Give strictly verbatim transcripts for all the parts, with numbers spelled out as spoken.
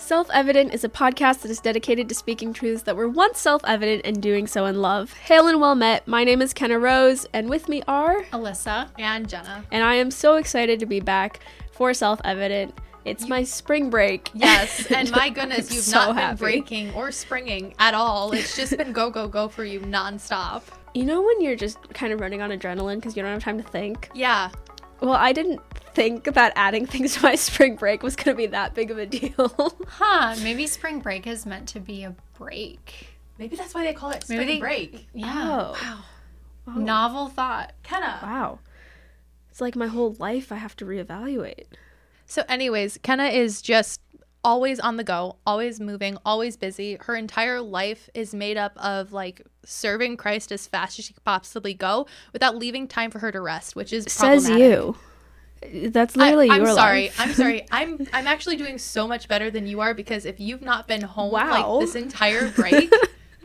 Self-Evident is a podcast that is dedicated to speaking truths that were once self-evident and doing so in love. Hail and well met. My name is Kenna Rose, and with me are Alyssa and Jenna. And I am so excited to be back for Self-Evident. It's you, my spring break. Yes, and my goodness, you've so not been happy. breaking or springing at all. It's just been go, go, go for you nonstop. You know when you're just kind of running on adrenaline because you don't have time to think? Yeah. Well, I didn't think that adding things to my spring break was going to be that big of a deal. Huh, maybe spring break is meant to be a break. Maybe that's why they call it spring Maybe they, break. Yeah. Oh. Wow. Oh. Novel thought. Kenna. Wow. It's like my whole life I have to reevaluate. So anyways, Kenna is just always on the go, always moving, always busy. Her entire life is made up of like serving Christ as fast as she could possibly go without leaving time for her to rest, which is Says you. That's literally I, your I'm sorry. life. I'm sorry. I'm I'm actually doing so much better than you are because if you've not been home Wow. like this entire break,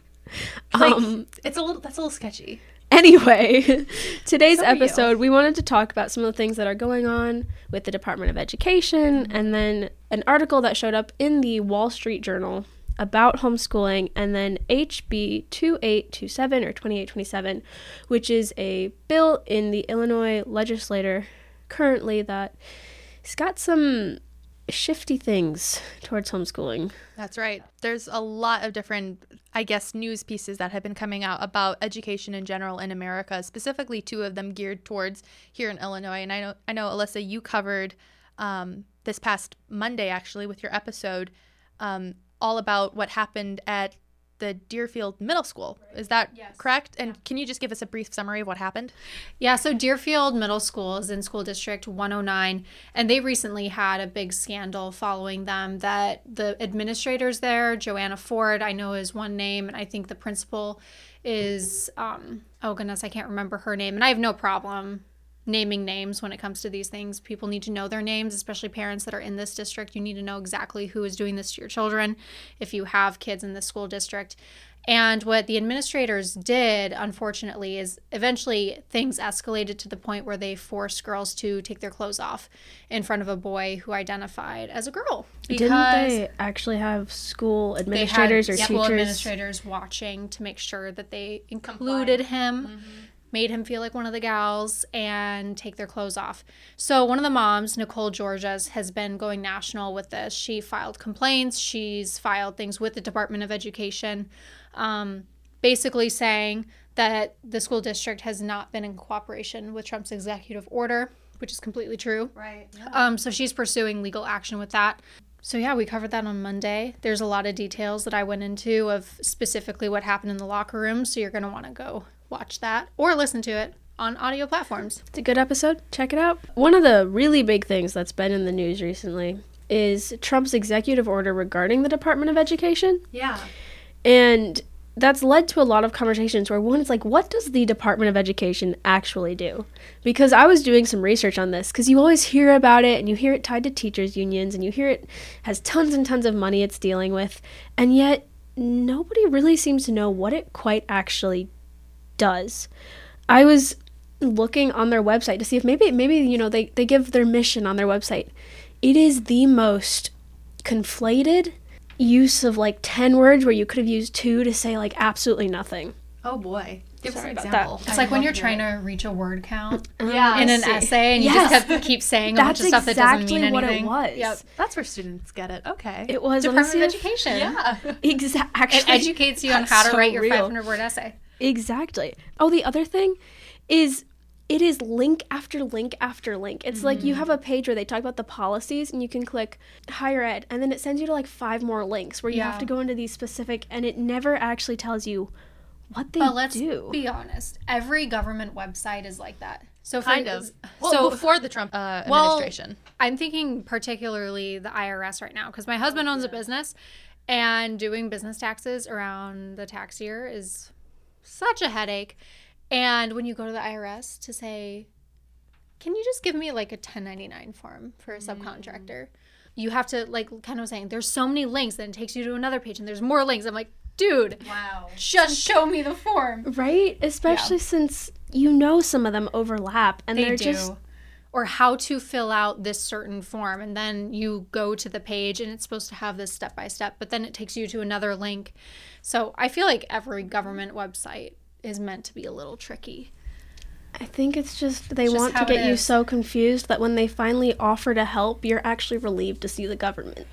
like, um, it's a little that's a little sketchy. Anyway, today's So are you. episode, we wanted to talk about some of the things that are going on with the Department of Education, mm-hmm. and then an article that showed up in the Wall Street Journal about homeschooling, and then H B twenty-eight twenty-seven or twenty-eight twenty-seven, which is a bill in the Illinois legislature currently that has got some shifty things towards homeschooling. That's right. There's a lot of different, I guess, news pieces that have been coming out about education in general in America, specifically two of them geared towards here in Illinois. And I know, I know, Alyssa, you covered um, this past Monday, actually, with your episode, um, all about what happened at the Deerfield Middle School. Right. Is that yes. correct? And yeah. Can you just give us a brief summary of what happened? Yeah, so Deerfield Middle School is in School District one oh nine, and they recently had a big scandal following them that the administrators there, Joanna Ford, I know is one name, and I think the principal is, um, oh goodness, I can't remember her name, and I have no problem naming names when it comes to these things. People need to know their names, especially parents that are in this district. You need to know exactly who is doing this to your children if you have kids in the school district. And what the administrators did, unfortunately, is eventually things escalated to the point where they forced girls to take their clothes off in front of a boy who identified as a girl. Didn't they actually have school administrators they or had teachers? School administrators watching to make sure that they included him. Mm-hmm. Made him feel like one of the gals and take their clothes off. So one of the moms, Nicole Georges, has been going national with this. She filed complaints. She's filed things with the Department of Education, um, basically saying that the school district has not been in cooperation with Trump's executive order, which is completely true. Right. Yeah. Um, so she's pursuing legal action with that. So yeah, we covered that on Monday. There's a lot of details that I went into of specifically what happened in the locker room. So you're going to want to go watch that or listen to it on audio platforms. It's a good episode. Check it out. One of the really big things that's been in the news recently is Trump's executive order regarding the Department of Education. Yeah. And that's led to a lot of conversations where one is like, what does the Department of Education actually do? Because I was doing some research on this because you always hear about it and you hear it tied to teachers unions and you hear it has tons and tons of money it's dealing with. And yet nobody really seems to know what it quite actually does. I was looking on their website to see if maybe, maybe you know, they, they give their mission on their website. It is the most conflated use of like ten words where you could have used two to say like absolutely nothing. Oh boy. Give Sorry us an about example. that. It's I like when you're love trying it. to reach a word count Yeah, in an see. essay and you Yes. just have to keep saying a bunch That's of stuff that doesn't exactly mean what anything. it was. Yep. That's where students get it. Okay. It was Department of let me see if- Education. Yeah. Exa- actually, It educates you on that's how to so write your real. five hundred word essay. Exactly. Oh, the other thing is it is link after link after link. It's mm-hmm. like you have a page where they talk about the policies and you can click higher ed and then it sends you to like five more links where you Yeah. have to go into these specific and it never actually tells you what they But let's do. be honest. Every government website is like that. So for, Kind of. Well, so before the Trump uh, well, administration. I'm thinking particularly the I R S right now because my husband owns a business and doing business taxes around the tax year is such a headache. And when you go to the I R S to say, can you just give me like a ten ninety-nine form for a subcontractor? Mm. You have to, like Ken was saying, there's so many links, then it takes you to another page and there's more links. I'm like, dude, wow, just show me the form. Right? Especially yeah. since you know some of them overlap and they they're do. just or how to fill out this certain form. And then you go to the page and it's supposed to have this step by step, but then it takes you to another link. So I feel like every government website is meant to be a little tricky. I think it's just they It's just want to how get it you is. so confused that when they finally offer to help, you're actually relieved to see the government.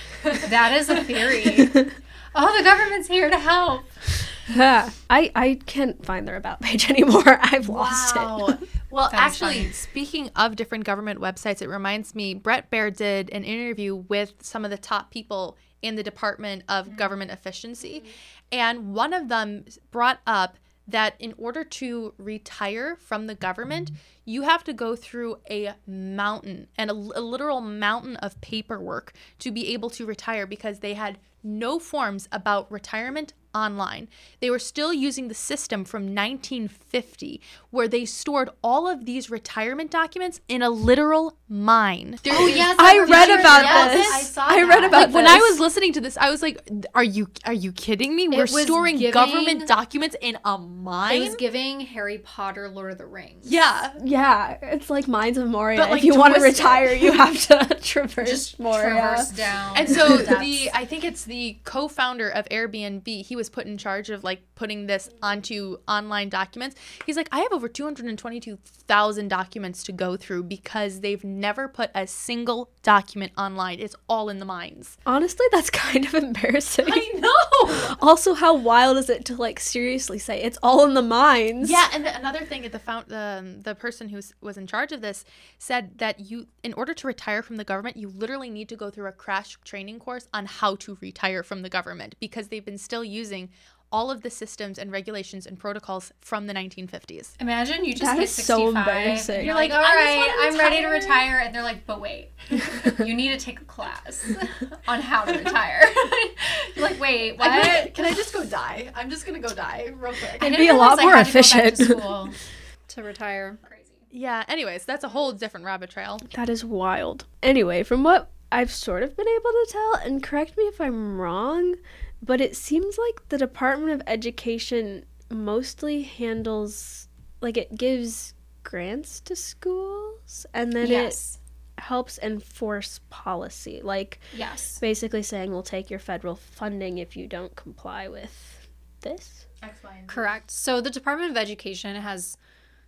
That is a theory. Oh, the government's here to help. Yeah. I, I can't find their About page anymore. I've lost Wow. it. Well, That is actually, funny. speaking of different government websites, it reminds me, Brett Baer did an interview with some of the top people in the Department of Government Efficiency. And one of them brought up that in order to retire from the government, you have to go through a mountain and a, a literal mountain of paperwork to be able to retire, because they had no forms about retirement online. They were still using the system from nineteen fifty, where they stored all of these retirement documents in a literal mine. There Oh, is- yes, I remember read that. about Yes, this. I saw I that. read about Like, when I this. was listening to this, I was like, "Are you are you kidding me? We're was storing giving- government documents in a It mine." was giving Harry Potter Lord of the Rings. Yeah, Yeah, it's like Mines of Moria. But, like, if you want to twisted. retire, you have to traverse Just Moria. traverse down. and so That's- the I think it's the co-founder of Airbnb. He was put in charge of like putting this onto online documents. He's like, I have over two hundred twenty-two thousand documents to go through because they've never put a single document online. It's all in the mines. Honestly, that's kind of embarrassing. I know. Also, how wild is it to like seriously say it's all in the mines? Yeah, and the, another thing, the found the the person who was in charge of this said that you, in order to retire from the government, you literally need to go through a crash training course on how to retire from the government, because they've been still using all of the systems and regulations and protocols from the nineteen fifties. Imagine you just That hit is so sixty-five. embarrassing. And you're Like, like, all I just right, wanna I'm ready to retire." retire. And they're like, but wait, you need to take a class on how to retire. You're like, wait, what? I, can I just go die? I'm just gonna go die real quick. I It'd didn't be a lot realize I more had to go back to efficient. school to retire. Crazy. Yeah. Anyways, that's a whole different rabbit trail. That is wild. Anyway, from what I've sort of been able to tell, and correct me if I'm wrong, but it seems like the Department of Education mostly handles, like, it gives grants to schools, and then Yes. it helps enforce policy. Like, Yes. basically saying we'll take your federal funding if you don't comply with this. Correct. So the Department of Education has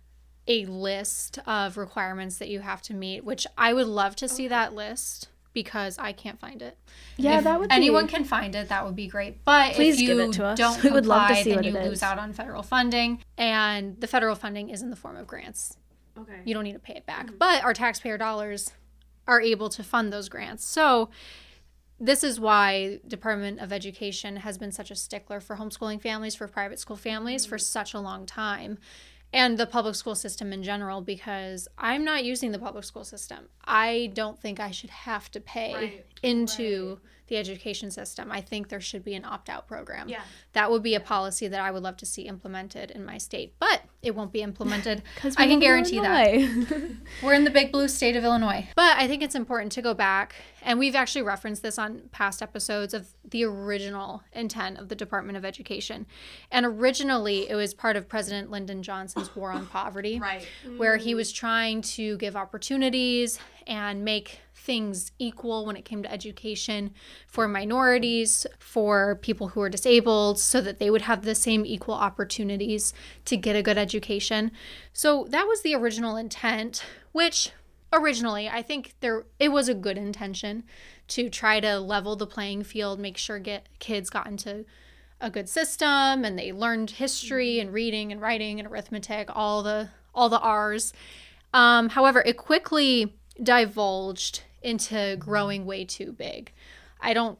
a list of requirements that you have to meet, which I would love to see that list because I can't find it. Yeah, If that would anyone be. can find it, that would be great. But Please if you give it to us. don't We would love to comply, see then what you it lose is. out on federal funding, and the federal funding is in the form of grants. Okay. You don't need to pay it back. But our taxpayer dollars are able to fund those grants. So this is why Department of Education has been such a stickler for homeschooling families, for private school families for such a long time. And the public school system in general, because I'm not using the public school system. I don't think I should have to pay Right. into the education system. I think there should be an opt-out program. Yeah. That would be a policy that I would love to see implemented in my state, but it won't be implemented. 'Cause I we can live in guarantee that. Illinois. We're in the big blue state of Illinois. But I think it's important to go back, and we've actually referenced this on past episodes of the original intent of the Department of Education. And originally, it was part of President Lyndon Johnson's War on Poverty, Right. where he was trying to give opportunities and make things equal when it came to education for minorities, for people who are disabled, so that they would have the same equal opportunities to get a good education. So that was the original intent, which originally I think there it was a good intention to try to level the playing field, make sure get kids got into a good system and they learned history and reading and writing and arithmetic, all the all the R's. Um, however, it quickly divulged into growing way too big. I don't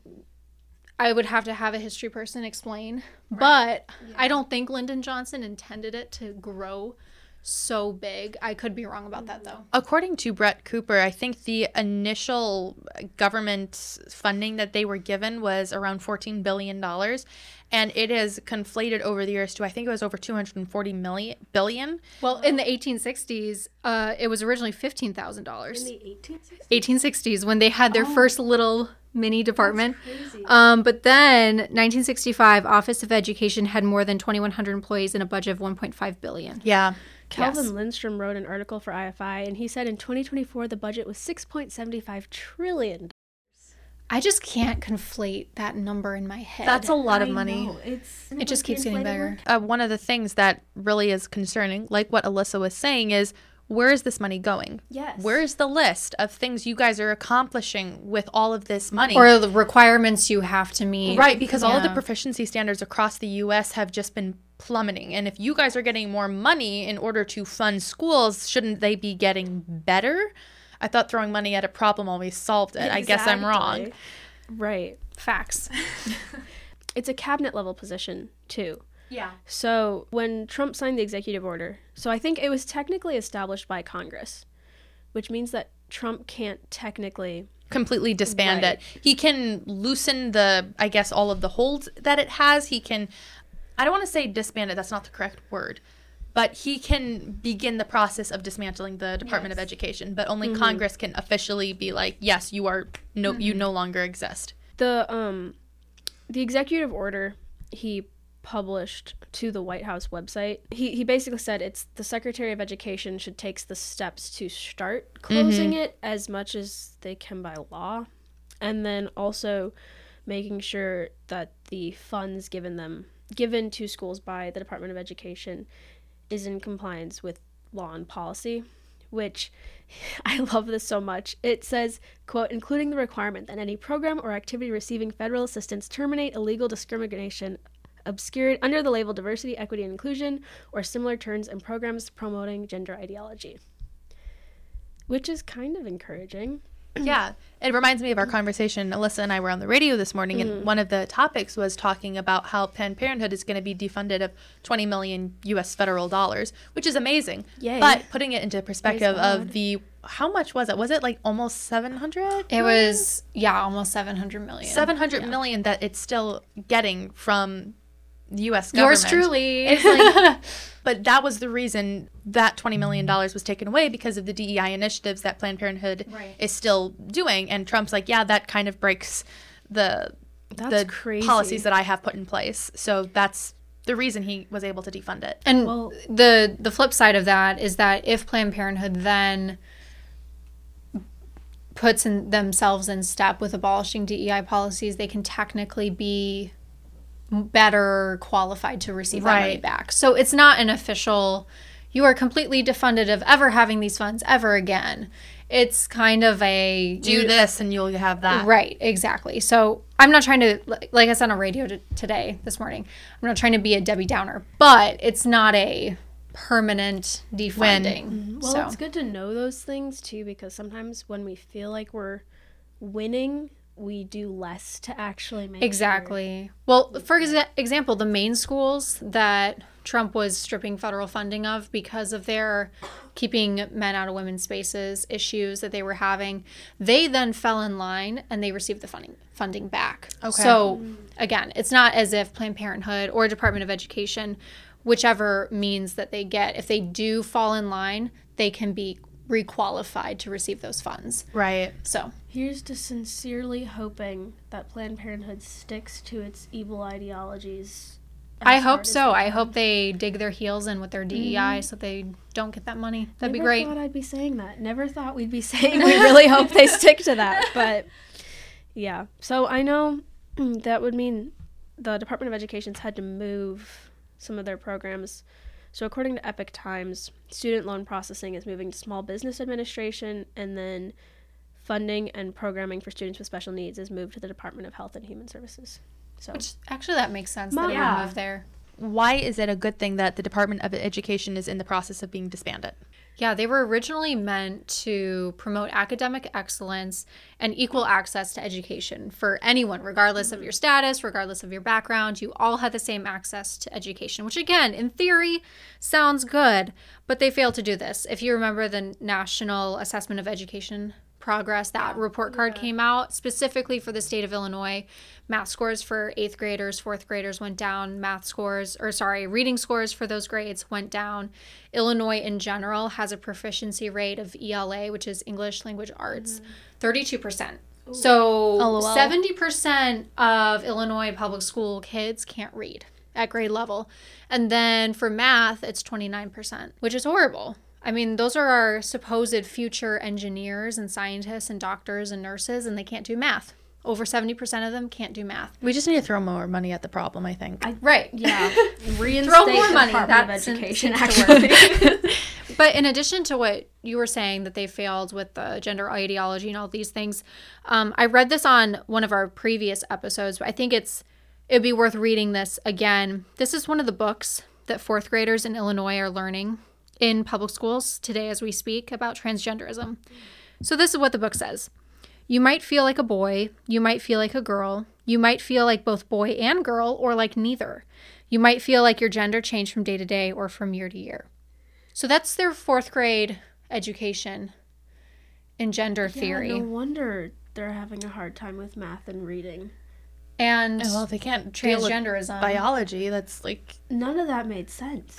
I would have to have a history person explain, but I don't think Lyndon Johnson intended it to grow so big. I could be wrong about that though. According to Brett Cooper, I think the initial government funding that they were given was around fourteen billion dollars, and it has conflated over the years to, I think it was over two hundred forty million billion. Well, in the eighteen sixties, uh, it was originally fifteen thousand dollars. the eighteen sixties? eighteen sixties, when they had their Oh. first little mini department. Crazy. Um, but then nineteen sixty-five, Office of Education had more than twenty-one hundred employees and a budget of one point five billion dollars. Yeah. Calvin Yes. Lindstrom wrote an article for I F I, and he said in twenty twenty-four the budget was six point seven five trillion dollars. I just can't conflate that number in my head. That's a lot of money. It's It just keeps getting bigger. Uh, one of the things that really is concerning, like what Alyssa was saying, is where is this money going? Yes. Where's the list of things you guys are accomplishing with all of this money? Or the requirements you have to meet. Right, because all of the Yeah. proficiency standards across the U S have just been plummeting. And if you guys are getting more money in order to fund schools, shouldn't they be getting better? I thought throwing money at a problem always solved it. I guess I'm wrong. Exactly. Right. Facts. It's a cabinet level position, too. Yeah. So when Trump signed the executive order, so I think it was technically established by Congress, which means that Trump can't technically. Completely disband Right. it. He can loosen the, I guess, all of the holds that it has. He can, I don't want to say disband it, that's not the correct word, but he can begin the process of dismantling the Department Yes. of Education. But only Congress can officially be like, yes, you are no, you no longer exist. The um, the executive order he published to the White House website, he, he basically said it's the Secretary of Education should take the steps to start closing it as much as they can by law, and then also making sure that the funds given them given to schools by the Department of Education is in compliance with law and policy, which I love this so much. It says, quote, including the requirement that any program or activity receiving federal assistance terminate illegal discrimination obscured under the label diversity, equity, and inclusion, or similar terms and programs promoting gender ideology. Which is kind of encouraging. Yeah, it reminds me of our conversation. Alyssa and I were on the radio this morning, and one of the topics was talking about how Planned Parenthood is going to be defunded of twenty million U S federal dollars, which is amazing. Yay. But putting it into perspective God. of the, how much was it? Was it like almost seven hundred? It was, yeah, almost seven hundred million. seven hundred million that it's still getting from the U S government. Yours truly. It's like, but that was the reason that twenty million dollars was taken away, because of the D E I initiatives that Planned Parenthood Right. is still doing. And Trump's like, yeah, that kind of breaks the, That's the crazy. policies that I have put in place. So that's the reason he was able to defund it. And Well- the the flip side of that is that if Planned Parenthood then puts in themselves in step with abolishing D E I policies, they can technically be better qualified to receive that money Right. back. So it's not an official, you are completely defunded of ever having these funds ever again. It's kind of a Do you- this and you'll have that. Right, exactly. So I'm not trying to, like I said on radio t- today, this morning, I'm not trying to be a Debbie Downer, but it's not a permanent defunding. Well, so it's good to know those things too, because sometimes when we feel like we're winning, we do less to actually make exactly. Well, for exa- example, the main schools that Trump was stripping federal funding of because of their keeping men out of women's spaces issues that they were having, they then fell in line and they received the funding funding back. Okay. So again, it's not as if Planned Parenthood or Department of Education, whichever means that they get, if they do fall in line, they can be requalified to receive those funds. Right. So Here's to sincerely hoping that Planned Parenthood sticks to its evil ideologies. I as hope hard as so. they I can. hope they dig their heels in with their D E I so they don't get that money. That'd be Never great. thought I'd be saying that. Never thought we'd be saying we really hope they stick to that. But yeah. So I know that would mean the Department of Education's had to move some of their programs. So according to Epic Times, student loan processing is moving to Small Business Administration, and then funding and programming for students with special needs is moved to the Department of Health and Human Services. So Which actually that makes sense that it Yeah. would move there. Why is it a good thing that the Department of Education is in the process of being disbanded? Yeah, they were originally meant to promote academic excellence and equal access to education for anyone, regardless of your status, regardless of your background. You all had the same access to education, which again, in theory, sounds good, but they failed to do this. If you remember the National Assessment of Education Progress, that report card came out specifically for the state of Illinois. Math scores for eighth graders, fourth graders went down. Math scores, or sorry, reading scores for those grades went down. Illinois in general has a proficiency rate of E L A, which is English Language Arts, thirty-two percent. So LOL. seventy percent of Illinois public school kids can't read at grade level. And then for math, it's twenty-nine percent, which is horrible. I mean, those are our supposed future engineers and scientists and doctors and nurses, and they can't do math. Over seventy percent of them can't do math. We just need to throw more money at the problem, I think. I, right. Yeah. Reinstate Throw more the money. Department That's of Education, actually. But in addition to what you were saying that they failed with the gender ideology and all these things, um, I read this on one of our previous episodes, but I think it's it'd be worth reading this again. This is one of the books that fourth graders in Illinois are learning in public schools today as we speak about transgenderism. So this is what the book says. You might feel like a boy, you might feel like a girl, you might feel like both boy and girl, or like neither. You might feel like your gender changed from day to day or from year to year. So that's their fourth grade education in gender yeah, theory. No wonder they're having a hard time with math and reading. And well, they can't deal with transgenderism. biology. That's like... None of that made sense.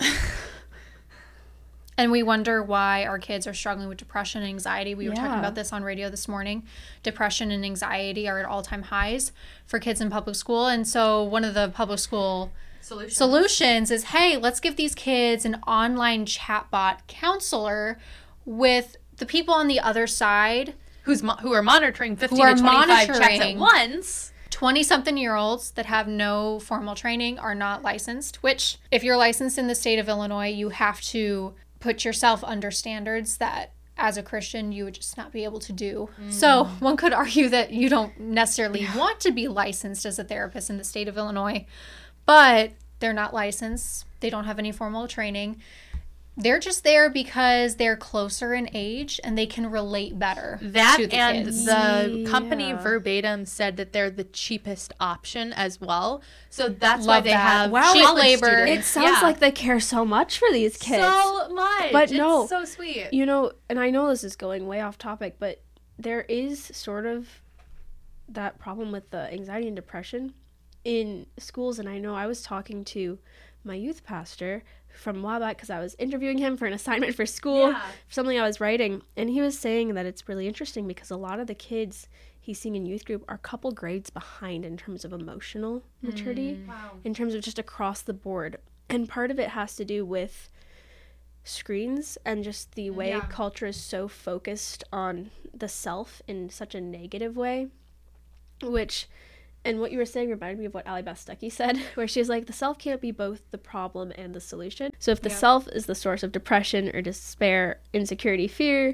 And we wonder why our kids are struggling with depression and anxiety. We were Yeah. talking about this on radio this morning. Depression and anxiety are at all-time highs for kids in public school. And so one of the public school Solutions. solutions is, hey, let's give these kids an online chatbot counselor with the people on the other side. Who's mo- who are monitoring fifteen Who are to twenty-five checks at monitoring. once. twenty-something-year-olds that have no formal training are not licensed, which if you're licensed in the state of Illinois, you have to put yourself under standards that as a Christian you would just not be able to do. Mm. So one could argue that you don't necessarily yeah. want to be licensed as a therapist in the state of Illinois, but they're not licensed. They don't have any formal training. They're just there because they're closer in age and they can relate better that to the and kids. The company Yeah. verbatim said that they're the cheapest option as well. So that's Love why they that. have Wow, cheap college labor. students. It sounds Yeah. like they care so much for these kids. So much. But it's no. so sweet. You know, and I know this is going way off topic, but there is sort of that problem with the anxiety and depression in schools. And I know I was talking to my youth pastor from a while back because I was interviewing him for an assignment for school, Yeah. for something I was writing. And he was saying that it's really interesting because a lot of the kids he's seeing in youth group are a couple grades behind in terms of emotional maturity, Mm. Wow. in terms of just across the board. And part of it has to do with screens and just the way Yeah. culture is so focused on the self in such a negative way, which, and what you were saying reminded me of what Allie Beth Stuckey said, where she was like, the self can't be both the problem and the solution. So if the Yeah. self is the source of depression or despair, insecurity, fear,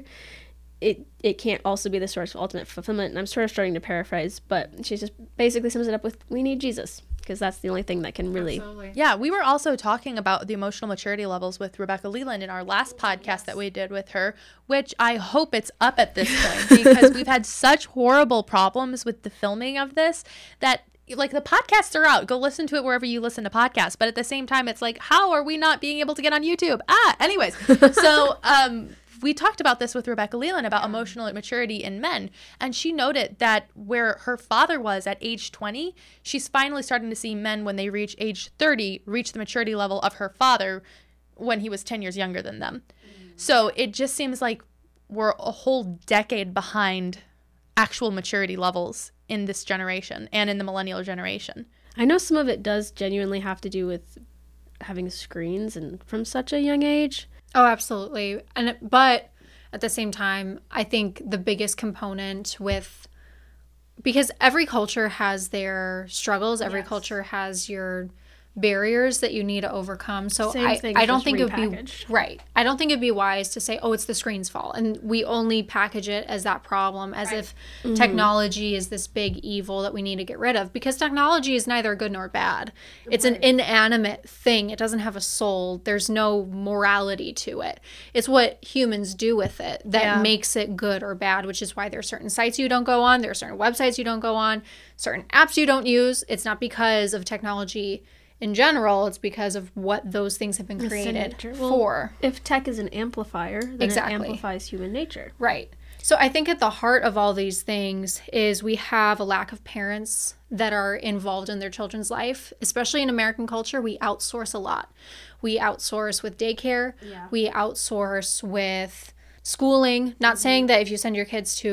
it it can't also be the source of ultimate fulfillment. And I'm sort of starting to paraphrase, but she just basically sums it up with, we need Jesus, because that's the only thing that can really... Absolutely. Yeah, we were also talking about the emotional maturity levels with Rebecca Leland in our last podcast that we did with her, which I hope it's up at this point because we've had such horrible problems with the filming of this that like the podcasts are out. Go listen to it wherever you listen to podcasts. But at the same time, it's like, how are we not being able to get on YouTube? Ah, anyways. So um, we talked about this with Rebecca Leland about emotional maturity in men. And she noted that where her father was at age twenty, she's finally starting to see men when they reach age thirty reach the maturity level of her father when he was ten years younger than them. Mm. So it just seems like we're a whole decade behind actual maturity levels in this generation and in the millennial generation. I know some of it does genuinely have to do with having screens and from such a young age. Oh, absolutely. And it- but at the same time, I think the biggest component with, because every culture has their struggles, every Yes. culture has your barriers that you need to overcome. So Same I, thing, I don't just think it would be repackaged. right. I don't think it'd be wise to say, oh, it's the screen's fault. And we only package it as that problem, as if Mm-hmm. technology is this big evil that we need to get rid of, because technology is neither good nor bad. It's an inanimate thing. It doesn't have a soul. There's no morality to it. It's what humans do with it that Yeah. makes it good or bad, which is why there are certain sites you don't go on. There are certain websites you don't go on, certain apps you don't use. It's not because of technology in general, it's because of what those things have been sin created nature. Well, for. If tech is an amplifier, then Exactly. it amplifies human nature. Right. So I think at the heart of all these things is we have a lack of parents that are involved in their children's life. Especially in American culture, we outsource a lot. We outsource with daycare. Yeah. We outsource with schooling. Not saying that if you send your kids to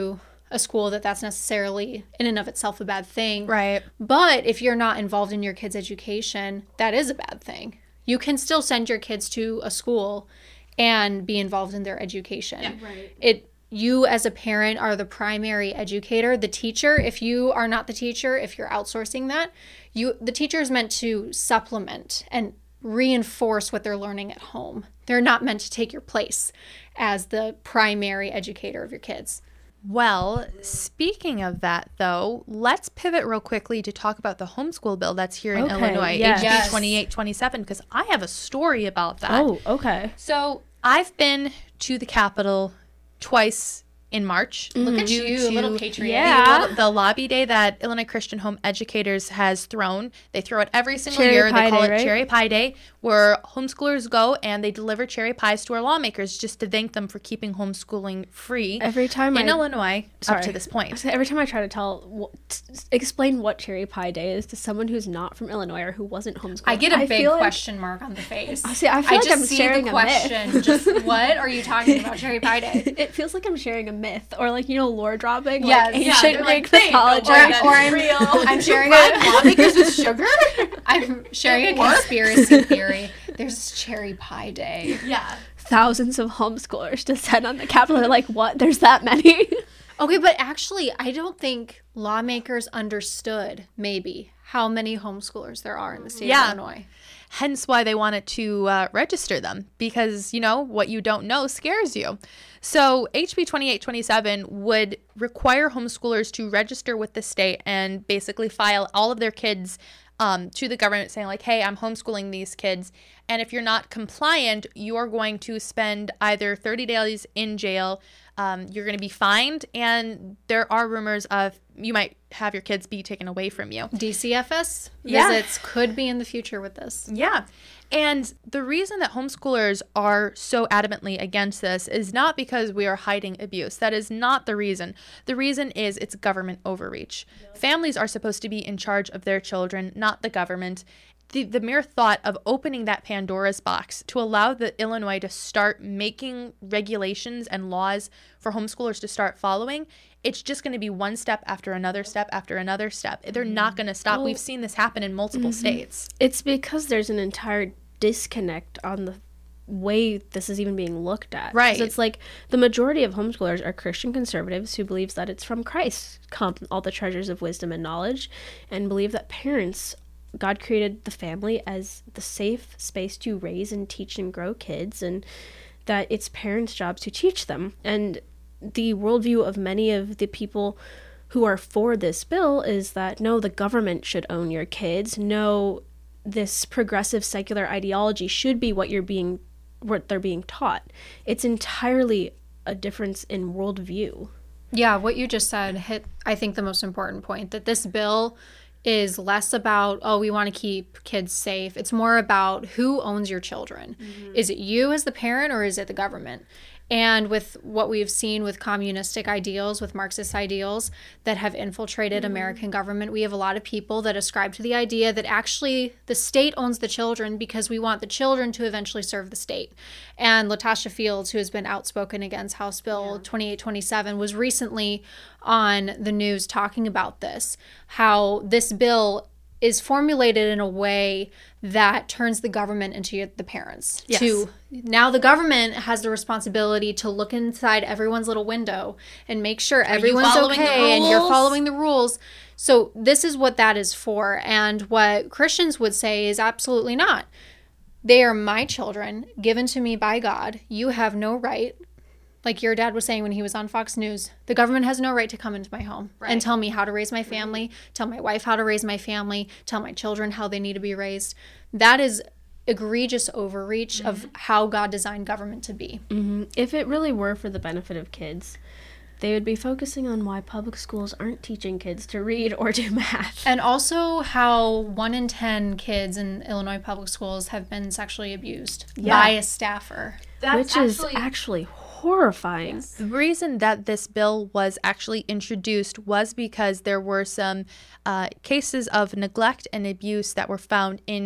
a school, that that's necessarily in and of itself a bad thing. Right. But if you're not involved in your kids' education, that is a bad thing. You can still send your kids to a school and be involved in their education. Yeah, right. It you as a parent are the primary educator. The teacher, if you are not the teacher, if you're outsourcing that, you the teacher is meant to supplement and reinforce what they're learning at home. They're not meant to take your place as the primary educator of your kids. Well, speaking of that, though, let's pivot real quickly to talk about the homeschool bill that's here in Okay, Illinois, yes. H B twenty-eight twenty-seven, because I have a story about that. Oh, okay. So I've been to the Capitol twice in March. Look at due you, to little patriot. Yeah. The, the lobby day that Illinois Christian Home Educators has thrown. They throw it every single Cherry year. Pie They call Day, it right? Cherry Pie Day, where homeschoolers go and they deliver cherry pies to our lawmakers just to thank them for keeping homeschooling free Every time in I, Illinois Sorry. up to this point. Every time I try to tell, wh- t- explain what Cherry Pie Day is to someone who's not from Illinois or who wasn't homeschooled, I get a big feel like- question mark on the face. See, I feel like just I'm see sharing the a question. myth. Just what are you talking about, Cherry Pie Day? It feels like I'm sharing a myth, or like, you know, lore dropping, Yes, like yeah, ancient they're Greek like, mythology. Or, or I'm, I'm sharing a Lawmakers with sugar? I'm sharing a conspiracy theory. There's Cherry Pie Day. Yeah. Thousands of homeschoolers descend on the Capitol. They're like, what? There's that many? Okay, but actually, I don't think lawmakers understood, maybe, how many homeschoolers there are in the state Yeah. of Illinois. Hence why they wanted to uh, register them, because, you know, what you don't know scares you. So H B twenty-eight twenty-seven would require homeschoolers to register with the state and basically file all of their kids um, to the government saying like, hey, I'm homeschooling these kids. And if you're not compliant, you're going to spend either thirty days in jail, um, you're going to be fined, and there are rumors of you might have your kids be taken away from you. D C F S Yeah. visits could be in the future with this. Yeah. And the reason that homeschoolers are so adamantly against this is not because we are hiding abuse. That is not the reason. The reason is it's government overreach. Families are supposed to be in charge of their children, not the government. The, the mere thought of opening that Pandora's box to allow the Illinois to start making regulations and laws for homeschoolers to start following, it's just going to be one step after another step after another step. They're not going to stop. Well, We've seen this happen in multiple mm-hmm. states. It's because there's an entire disconnect on the way this is even being looked at. 'Cause Right. it's like the majority of homeschoolers are Christian conservatives who believes that it's from Christ come all the treasures of wisdom and knowledge, and believe that parents, God created the family as the safe space to raise and teach and grow kids, and that it's parents' jobs to teach them. And the worldview of many of the people who are for this bill is that no, the government should own your kids. No, this progressive secular ideology should be what you're being, what they're being taught. It's entirely a difference in worldview. Yeah, what you just said hit, I think, the most important point, that this bill is less about, oh, we want to keep kids safe. It's more about who owns your children. Mm-hmm. Is it you as the parent, or is it the government? And with what we've seen with communistic ideals, with Marxist ideals that have infiltrated mm-hmm. American government, we have a lot of people that ascribe to the idea that actually the state owns the children because we want the children to eventually serve the state. And Latasha Fields, who has been outspoken against House Bill yeah. twenty-eight twenty-seven, was recently on the news talking about this, how this bill is formulated in a way that turns the government into the parents. Yes. To now the government has the responsibility to look inside everyone's little window and make sure Are everyone's okay and you're following the rules. So this is what that is for. And what Christians would say is absolutely not. They are my children, given to me by God. You have no right. Like your dad was saying when he was on Fox News, the government has no right to come into my home right. and tell me how to raise my family, tell my wife how to raise my family, tell my children how they need to be raised. That is egregious overreach mm-hmm. of how God designed government to be. Mm-hmm. If it really were for the benefit of kids, they would be focusing on why public schools aren't teaching kids to read or do math. And also how one in ten kids in Illinois public schools have been sexually abused yeah. by a staffer. That's Which actually- is actually horrifying. Yes. The reason that this bill was actually introduced was because there were some uh, cases of neglect and abuse that were found in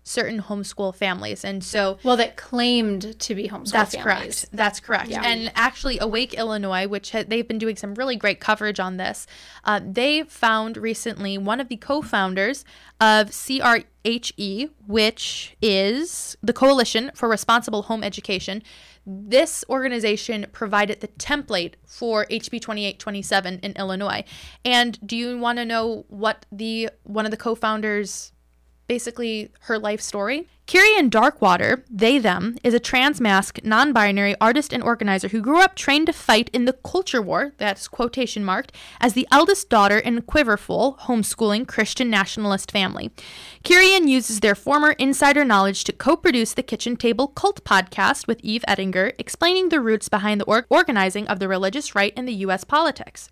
certain homeschool families. And so well, that claimed to be homeschool that's families. correct. That's correct. Yeah. And actually, Awake Illinois, which ha- they've been doing some really great coverage on this, uh, they found recently one of the co-founders of C R H E, which is the Coalition for Responsible Home Education. This organization provided the template for H B twenty-eight twenty-seven in Illinois. And do you want to know what the one of the co-founders, basically her life story? Kirian Darkwater, they, them, is a trans-mask, non-binary artist and organizer who grew up trained to fight in the culture war, that's quotation marked, as the eldest daughter in a quiverful, homeschooling, Christian nationalist family. Kirian uses their former insider knowledge to co-produce the Kitchen Table Cult podcast with Eve Ettinger, explaining the roots behind the or- organizing of the religious right in the U S politics.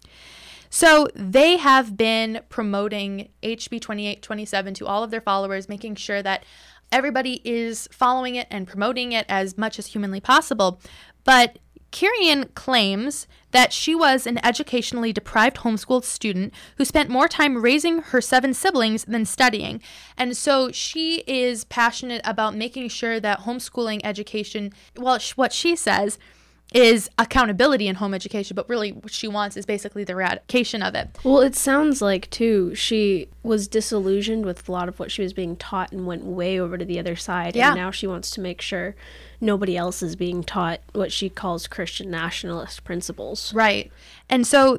So they have been promoting H B twenty-eight twenty-seven to all of their followers, making sure that everybody is following it and promoting it as much as humanly possible. But Kirian claims that she was an educationally deprived homeschooled student who spent more time raising her seven siblings than studying. And so she is passionate about making sure that homeschooling education, well, sh- what she says is accountability in home education, but really what she wants is basically the eradication of it. Well, it sounds like, too, she was disillusioned with a lot of what she was being taught and went way over to the other side. Yeah. And now she wants to make sure nobody else is being taught what she calls Christian nationalist principles. Right. And so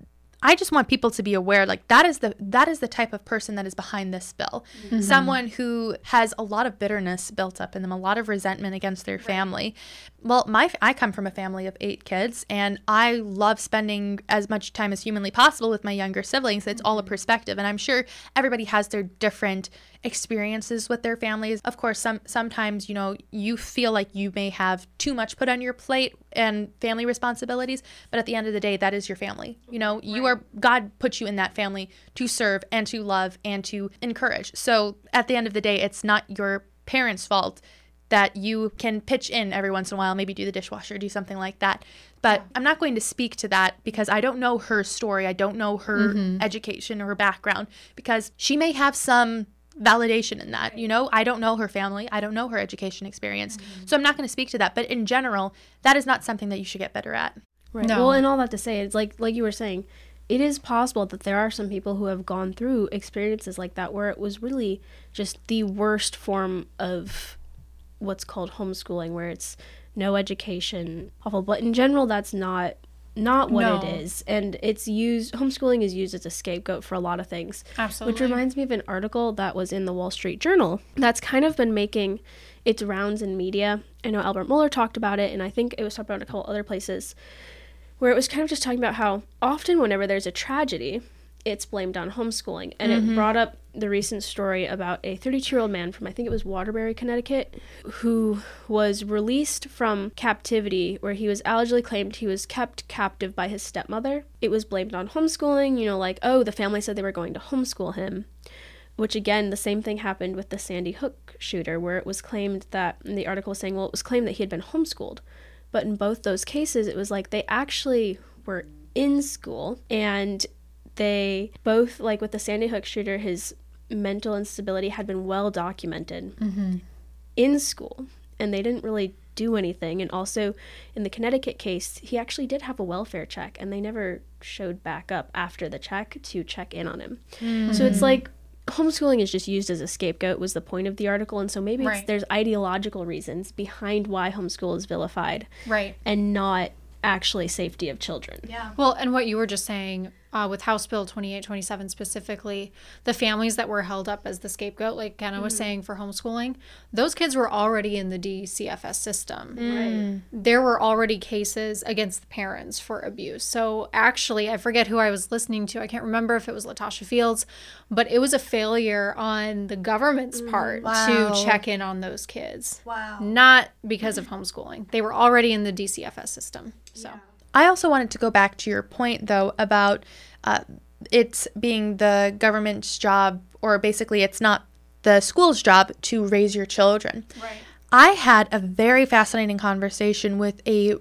I just want people to be aware, like, that is the that is the type of person that is behind this bill. Mm-hmm. Someone who has a lot of bitterness built up in them, a lot of resentment against their family. Well, my I come from a family of eight kids, and I love spending as much time as humanly possible with my younger siblings. It's mm-hmm. all a perspective, and I'm sure everybody has their different experiences with their families. Of course, some sometimes, you know, you feel like you may have too much put on your plate and family responsibilities, but at the end of the day, that is your family. You know, you right. are God put you in that family to serve and to love and to encourage. So at the end of the day, it's not your parents' fault that you can pitch in every once in a while, maybe do the dishwasher, do something like that. But I'm not going to speak to that because I don't know her story. I don't know her mm-hmm. education or her background, because she may have some validation in that. You know, I don't know her family. I don't know her education experience. Mm-hmm. So I'm not going to speak to that. But in general, that is not something that you should get better at. Right. No. Well, and all that to say, it's like like you were saying, it is possible that there are some people who have gone through experiences like that where it was really just the worst form of what's called homeschooling, where it's no education, awful. But in general, that's not not what no. it is. And it's used, homeschooling is used as a scapegoat for a lot of things. Absolutely. Which reminds me of an article that was in the Wall Street Journal that's kind of been making its rounds in media. I know Albert Mohler talked about it, and I think it was talked about in a couple other places, where it was kind of just talking about how often whenever there's a tragedy, it's blamed on homeschooling. And mm-hmm. it brought up the recent story about a thirty-two-year-old man from, I think it was Waterbury, Connecticut, who was released from captivity, where he was allegedly claimed he was kept captive by his stepmother. It was blamed on homeschooling, you know, like, oh, the family said they were going to homeschool him. Which, again, the same thing happened with the Sandy Hook shooter, where it was claimed that, and the article was saying, well, it was claimed that he had been homeschooled. But in both those cases, it was like they actually were in school, and they both, like with the Sandy Hook shooter, his mental instability had been well documented mm-hmm. in school, and they didn't really do anything. And also in the Connecticut case, he actually did have a welfare check, and they never showed back up after the check to check in on him. Mm-hmm. So it's like homeschooling is just used as a scapegoat was the point of the article. And so maybe right. it's, there's ideological reasons behind why homeschool is vilified, right, and not actually safety of children. Yeah. Well, and what you were just saying uh, with House Bill twenty-eight twenty-seven specifically, the families that were held up as the scapegoat, like Kenna mm. was saying, for homeschooling, those kids were already in the D C F S system. Mm. Right. There were already cases against the parents for abuse. So actually, I forget who I was listening to. I can't remember if it was Latasha Fields, but it was a failure on the government's part wow. to check in on those kids. Wow. Not because of homeschooling. They were already in the D C F S system. So. Yeah. I also wanted to go back to your point, though, about uh, it's being the government's job, or basically it's not the school's job to raise your children. Right. I had a very fascinating conversation with a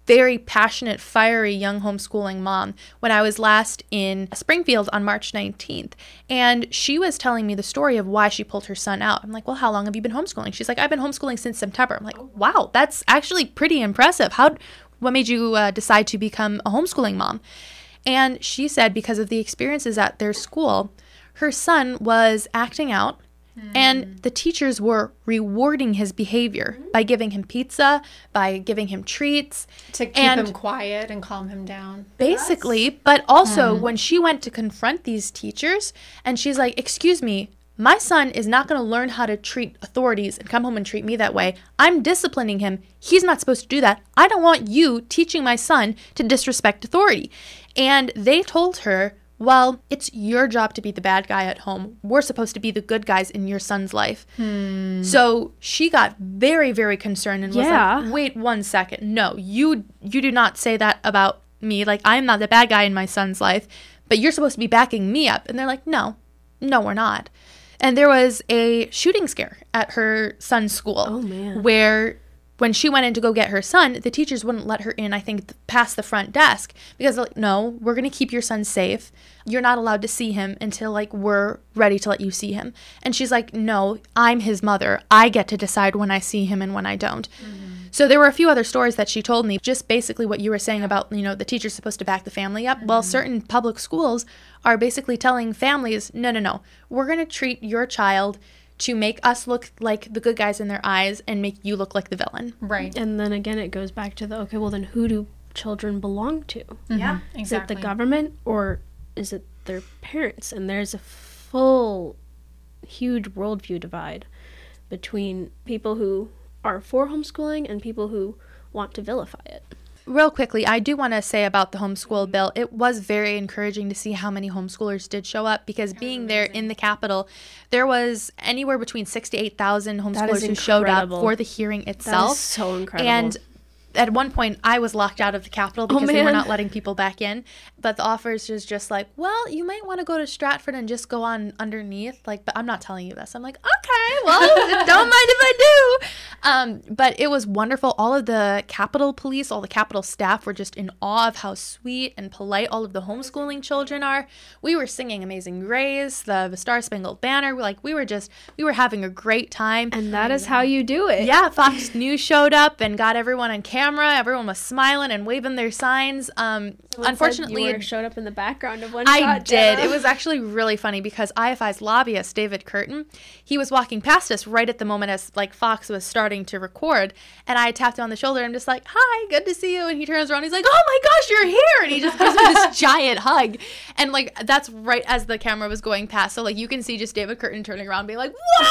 very passionate, fiery young homeschooling mom when I was last in Springfield on March nineteenth. And she was telling me the story of why she pulled her son out. I'm like, well, how long have you been homeschooling? She's like, I've been homeschooling since September. I'm like, wow, that's actually pretty impressive. How, what made you uh, decide to become a homeschooling mom? And she said because of the experiences at their school, her son was acting out. And the teachers were rewarding his behavior by giving him pizza, by giving him treats. To keep and him quiet and calm him down. basically, but also when she went to confront these teachers, and she's like, excuse me, my son is not going to learn how to treat authorities and come home and treat me that way. I'm disciplining him. He's not supposed to do that. I don't want you teaching my son to disrespect authority. And they told her, well, it's your job to be the bad guy at home. We're supposed to be the good guys in your son's life. Hmm. So she got very, very concerned and was Yeah. like, wait one second. No, you you do not say that about me. Like, I'm not the bad guy in my son's life, but you're supposed to be backing me up. And they're like, no, no, we're not. And there was a shooting scare at her son's school. Oh, man. Where when she went in to go get her son, the teachers wouldn't let her in, I think, th- past the front desk. Because they're like, no, we're going to keep your son safe. You're not allowed to see him until, like, we're ready to let you see him. And she's like, no, I'm his mother. I get to decide when I see him and when I don't. Mm-hmm. So there were a few other stories that she told me, just basically what you were saying about, you know, the teacher's supposed to back the family up. Mm-hmm. Well, certain public schools are basically telling families, no, no, no, we're going to treat your child to make us look like the good guys in their eyes and make you look like the villain. Right. And then again, it goes back to the, okay, well then who do children belong to? Mm-hmm. Yeah, exactly. Is it the government or is it their parents? And there's a full, huge worldview divide between people who are for homeschooling and people who want to vilify it. Real quickly, I do want to say about the homeschool bill, it was very encouraging to see how many homeschoolers did show up, because being there in the Capitol, there was anywhere between six to eight thousand homeschoolers who showed up for the hearing itself. That is so incredible. And at one point, I was locked out of the Capitol because oh, they were not letting people back in. But the officer is just like, well, you might want to go to Stratford and just go on underneath. Like, but I'm not telling you this. I'm like, okay, well, don't mind if I do. Um, but it was wonderful. All of the Capitol police, all the Capitol staff were just in awe of how sweet and polite all of the homeschooling children are. We were singing Amazing Grace, the, the Star Spangled Banner. Like, we were just, we were having a great time. And that is how you do it. Yeah, Fox News showed up and got everyone on camera. Everyone was smiling and waving their signs. Um, unfortunately, you it were showed up in the background of one I shot, did. Jenna. It was actually really funny because I F I's lobbyist, David Curtin, he was walking past us right at the moment as like Fox was starting to record, and I tapped him on the shoulder. I'm just like, "Hi, good to see you." And he turns around, he's like, "Oh my gosh, you're here!" And he just gives me this giant hug, and like that's right as the camera was going past. So like you can see just David Curtin turning around, being like,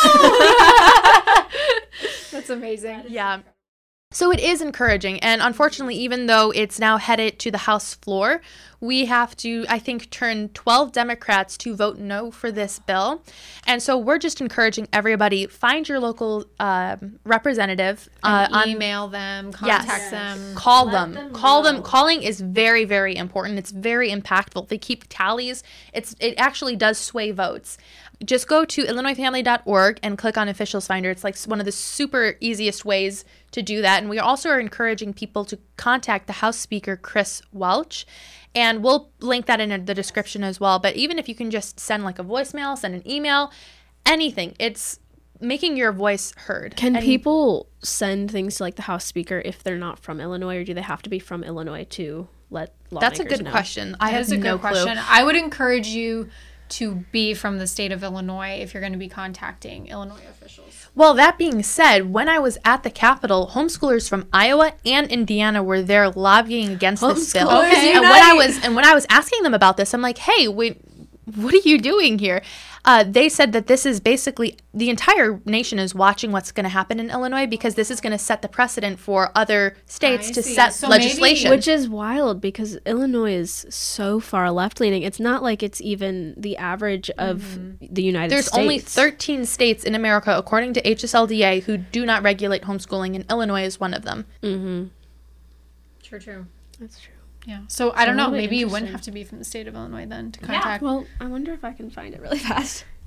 "Whoa!" That's amazing. Yeah. So it is encouraging, and unfortunately, even though it's now headed to the House floor, we have to, I think, turn twelve Democrats to vote no for this bill. And so we're just encouraging everybody, find your local um, representative. And uh, email on, them, contact yes. them. Call Let them. them Call know. them. Calling is very, very important. It's very impactful. They keep tallies. It's It actually does sway votes. Just go to illinois family dot org and click on Officials Finder. It's like one of the super easiest ways to do that. And we also are encouraging people to contact the House Speaker, Chris Welch. And we'll link that in the description as well. But even if you can just send like a voicemail, send an email, anything, it's making your voice heard. Can and people send things to like the House Speaker if they're not from Illinois, or do they have to be from Illinois to let lawmakers That's a good know? question. I That have is a no good clue. question. I would encourage you to be from the state of Illinois if you're going to be contacting Illinois officials. Well, that being said, when I was at the Capitol, homeschoolers from Iowa and Indiana were there lobbying against this bill. Homeschoolers And when I was and when I was asking them about this, I'm like, "Hey, wait, what are you doing here?" Uh, they said that this is basically the entire nation is watching what's going to happen in Illinois, because this is going to set the precedent for other states I to see. set So maybe- legislation. Which is wild because Illinois is so far left leaning. It's not like it's even the average of Mm-hmm. the United There's States. only thirteen states in America, according to H S L D A, who do not regulate homeschooling, and Illinois is one of them. Mm-hmm. True, true. That's true. Yeah. So I don't know. that'll be Maybe you wouldn't interesting. have to be from the state of Illinois then to contact. Well, I wonder if I can find it really fast.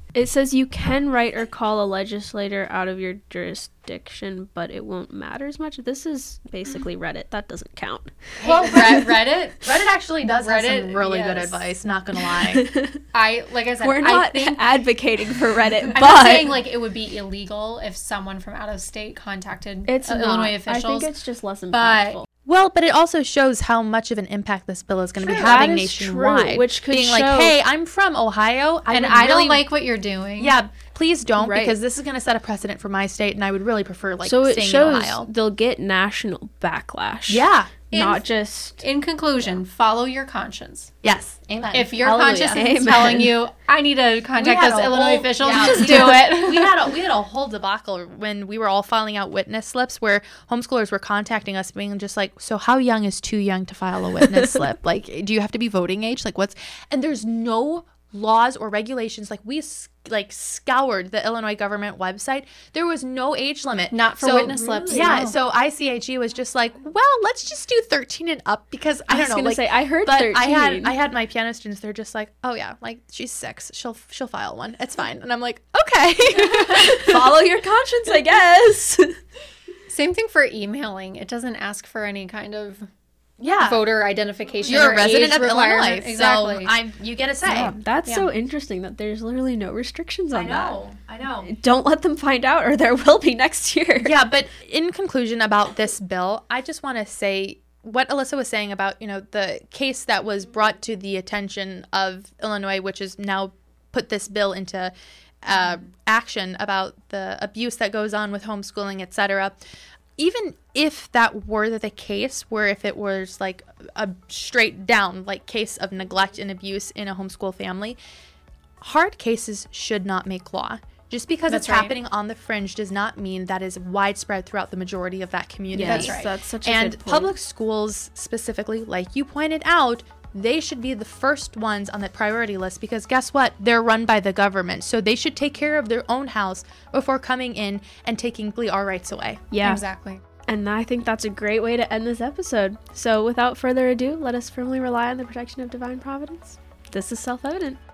It says you can write or call a legislator out of your jurisdiction, but it won't matter as much. This is basically Reddit. That doesn't count. Well, Red- Reddit, Reddit actually does have Reddit, some really yes. good advice, not gonna lie. I like I said, We're I not think advocating for Reddit, I'm but not saying like it would be illegal if someone from out of state contacted it's uh, not. Illinois officials. I think it's just less but- impactful. Well, but it also shows how much of an impact this bill is going to be True. having That is true, nationwide. which could being show- like, hey, I'm from Ohio, I and would I really- don't like what you're doing. Yeah, please don't, Right. because this is going to set a precedent for my state, and I would really prefer like So it staying in shows Ohio. they'll get national backlash. Yeah. Not In- just In conclusion, follow your conscience. Yes. Amen. If your Hallelujah. conscience is Amen. telling you, I need to contact had those a Illinois whole- officials, yeah, just we do had- it. we had a we had a whole debacle when we were all filing out witness slips where homeschoolers were contacting us being just like, so how young is too young to file a witness slip? Like, do you have to be voting age? Like, what's and there's no laws or regulations. Like, we s- like scoured the Illinois government website. There was no age limit. Not for So- witness slips. Yeah. no. So I C H E was just like, well, let's just do thirteen and up because I, I was don't know. gonna like, say I heard but thirteen. I had I had my piano students. They're just like, oh yeah, like she's six. She'll she'll file one. It's fine. And I'm like, okay. follow your conscience, I guess. Same thing for emailing. It doesn't ask for any kind of Yeah. voter identification. You're or a resident age of requirement. Illinois, Exactly. so I'm you get a say. Yeah, that's Yeah. so interesting that there's literally no restrictions on I know. I know. that. Don't let them find out, or there will be next year. Yeah, but in conclusion about this bill, I just want to say what Alyssa was saying about, you know, the case that was brought to the attention of Illinois, which has now put this bill into uh, action about the abuse that goes on with homeschooling, et cetera. Even if that were the case, where if it was like a straight down like case of neglect and abuse in a homeschool family, hard cases should not make law. Just because That's it's right. happening on the fringe does not mean that is widespread throughout the majority of that community. Yes, That's right. That's such a And good point. public schools specifically, like you pointed out, they should be the first ones on the priority list because guess what? They're run by the government. So they should take care of their own house before coming in and taking our rights away. Yeah. Exactly. And I think that's a great way to end this episode. So without further ado, let us firmly rely on the protection of divine providence. This is self-evident.